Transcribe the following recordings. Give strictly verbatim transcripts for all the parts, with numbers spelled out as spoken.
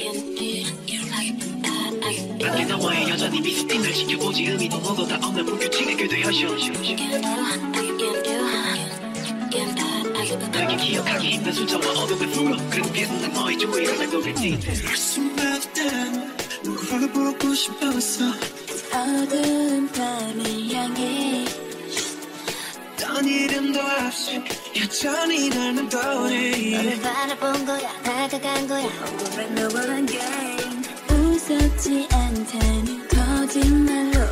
밖에 나와의 여전히 비스팅을 지켜보지 의미도 뭐고 다 없는 불규칙의 궤도여셔 너에게 기억하기 힘든 숫자와 어둠의 풀어 그래도 계속 난 너의 주위를 맴돌겠지 숨막이 때문에 누굴 알아보고 싶어서 어두운 밤을 향해 어떤 이름도 없이 여전히 날 맴돌이 너를 바라본 거야 다가간 거야 Over and over again 웃었지 않다는 거짓말로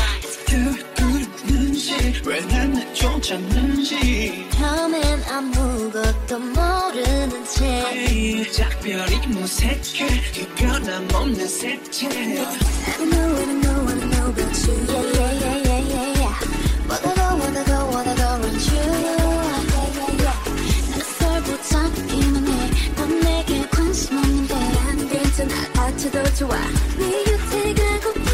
그랬는지 왜 난 날 쫓았는지 처음엔 아무것도 모르는 채 작별이 무색해 그 변함없는 색채 I don't know, I don't know, I don't know about you Yeah, yeah, yeah, yeah, yeah, yeah Wanna go, wanna go, wanna go with you Yeah, yeah, yeah 낯설고 작기만 해넌 내게 관심 없는데 안 괜찮아 다쳐도 좋아 네 곁에 가고파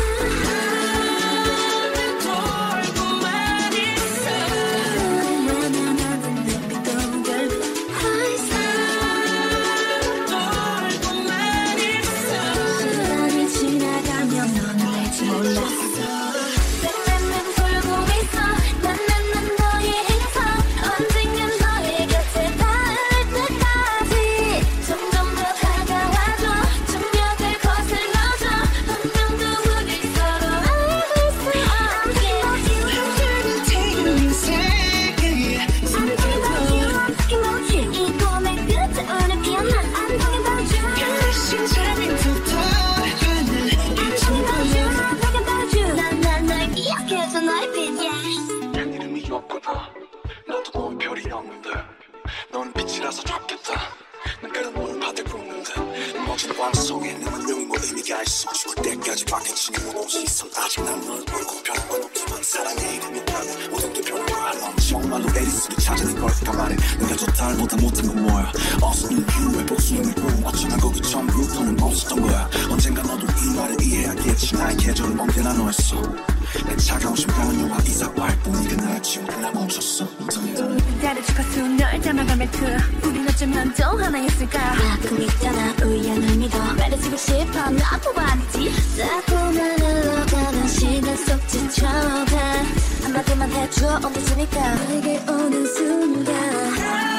난 이름이 없구나 나도 너의 별이 없는데 넌 빛이라서 좋겠다 난 그런 받을 굽는데 멋진 광 속에 내 운명이 뭐 의미가 있어 죽을 때까지 바뀌지는 못 시선 아직 난 널 보고 변한 건 없지만 사랑의 이름이 없다면 모든 게 변한 거야 넌 정말로 에리스를 찾아낸 걸까 말해 내가 저 달보다 못한 건 뭐야 어서 이후에 복수는 꿈 어쩌면 거기 처음부터는 없었던 거야 언젠가 너도 이 말을 이해하겠지 나의 계절은 언제나 너였어 내 차가운 심장은 영화 이사고 할 뿐 네가 나의 지우고 나 멈췄어 기다려줄 가슴 널 담아간 멘트 우린 어쩌면 또 하나 있을까 가끔 있잖아 우연을 믿어 말해주고 싶어 나도 아니지 자꾸만 흘러가는 시간 속 지쳐가 한마디만 해줘 언제쯤일까 내게 오는 순간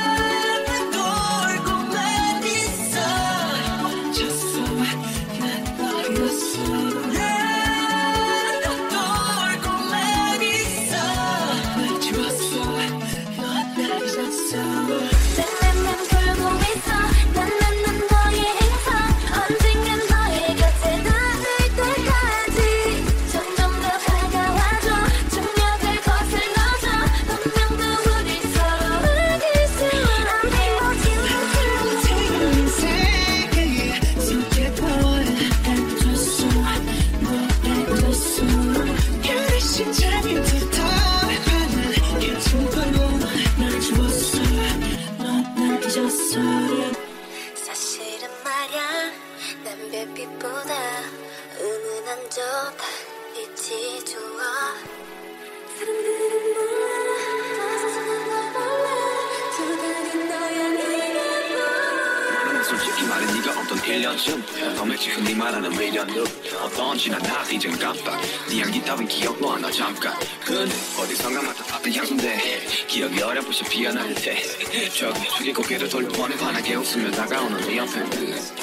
사실은 말야 난 별빛보다 은은한 저 달빛이 좋아 사람들은 몰라 서서는 널 몰라 두달인 너야 네가 나는 솔직히 말해 네가 없던 일 년쯤 더 마치 흔히 말하는 미련도 어떤 지난 날 이젠 깜빡 네 향기 따윈 기억도 안 나 잠깐 근데 어디선가 맡아봤던 향수인데 기억이 어렴풋이 피어날 때 저기 저기 고개를 돌려 뻔히 환하게 웃으며 다가오는 네 옆에